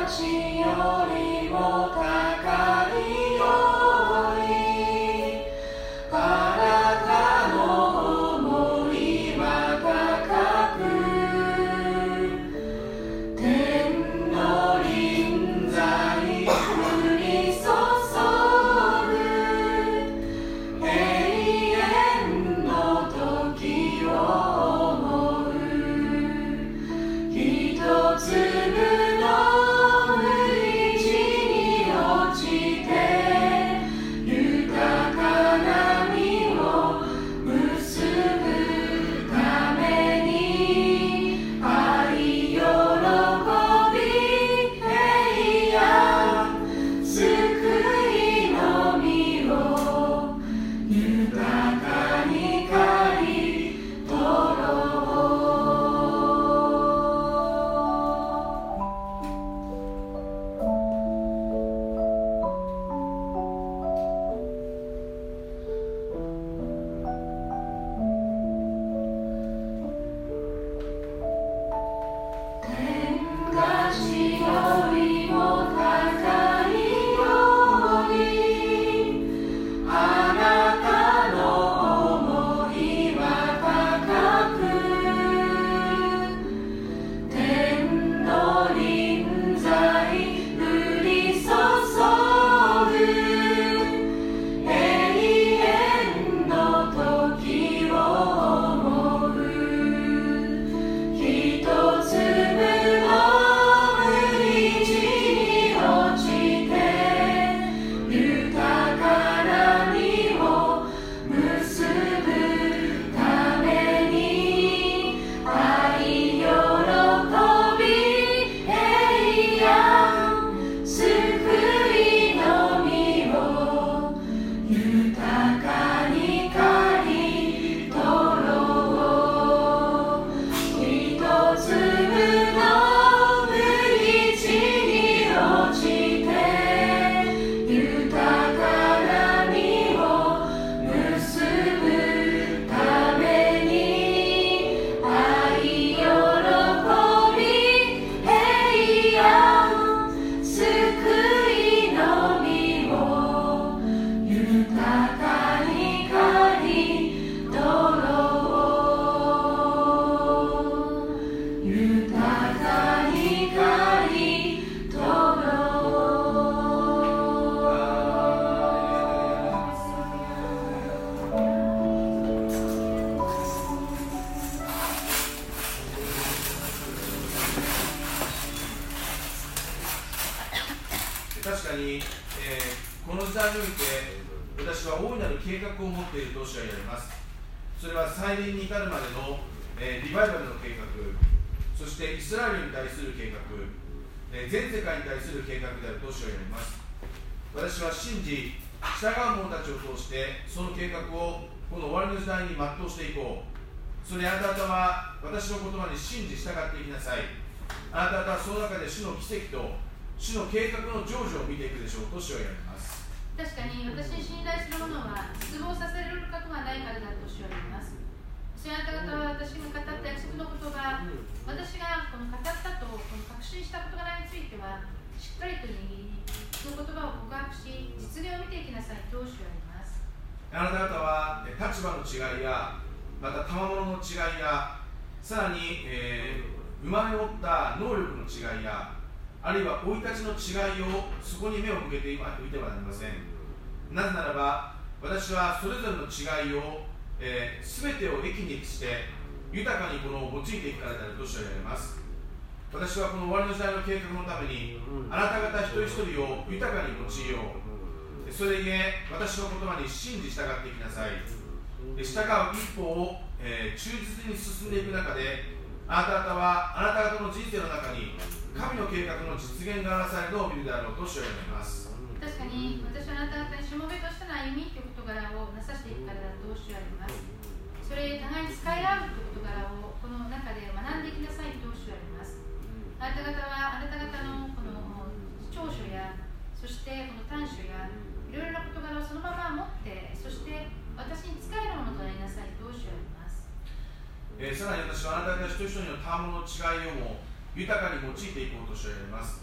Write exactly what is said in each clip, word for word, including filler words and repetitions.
確かに、えー、この時代において私は大いなる計画を持っていると主は言われます。それは再臨に至るまでの、えー、リバイバルの計画、そしてイスラエルに対する計画、えー、全世界に対する計画であると主は言われます。私は信じ従う者たちを通してその計画をこの終わりの時代に全うしていこう。それあなた方は私の言葉に信じ従っていきなさい。あなた方はその中で主の奇跡と主の計画の成就を見ていくでしょうと主は言われます。 確かに私に信頼する者は失望させられることがないからだと主は言います。そしてあなた方は私が語った約束の言葉、私がこの語ったとこの確信した事柄についてはしっかりと握り、その言葉を告白し実現を見ていきなさいと主は言います。 あなた方は立場の違いやまた賜物の違いやさらに、えー、生まれ持った能力の違いやあるいは生い立ちの違いをそこに目を向けていてはなりません。なぜならば私はそれぞれの違いを、えー、全てを益にして豊かにこの用いていくからであると主は言われます。私はこの終わりの時代の計画のためにあなた方一人一人を豊かに用いよう。それゆえ私の言葉に信じ従っていきなさい。従う一歩を、えー、忠実に進んでいく中であなた方はあなた方の人生の中に神の計画の実現が表されるのを見るであろうと主は言われます。 確かに私はあなた方にしもべとしての歩みという事柄をなさしていくからだと主は言われます。それ互いに使い合うという事柄をこの中で学んでいきなさいと主は言われます。あなた方はあなた方のこの長所やそしてこの短所やいろいろな事柄をそのまま持ってそして私に仕えるものとなりなさいと主は言われます。 えー、さらに私はあなた方一人一人の賜物の違いをも豊かに用いていこうと主は言われます。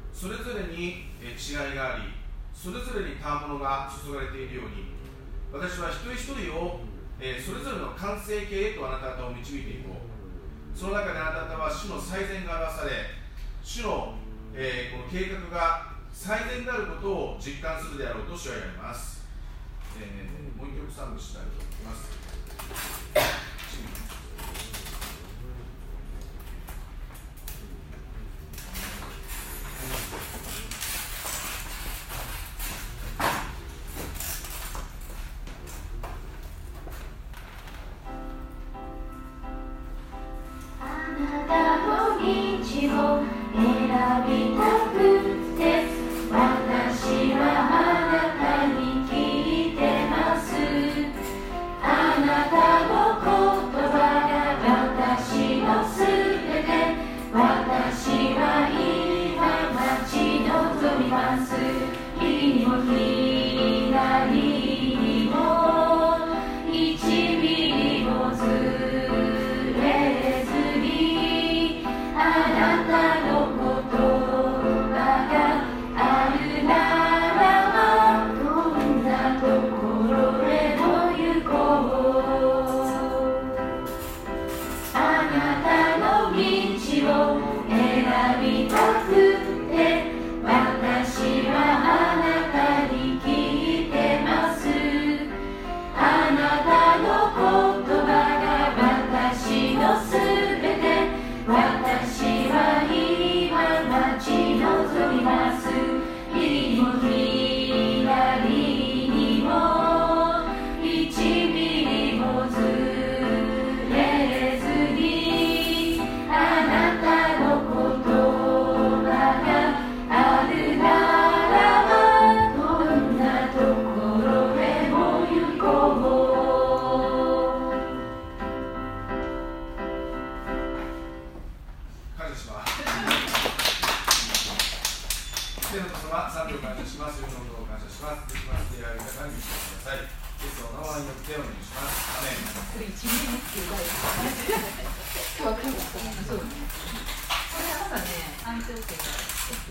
それぞれに違いがあり、それぞれに賜物が注がれているように、私は一人一人をそれぞれの完成形へとあなた方を導いていこう。その中であなた方は主の最善が表され、主の、えー、この計画が最善であることを実感するであろうと主は言われます。えー、もう一曲賛美したいと思います。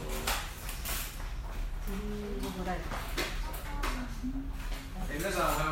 皆さん